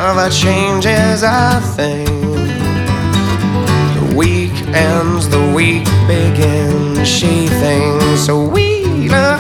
never changes a thing. The week ends, the week begins. She thinks so we look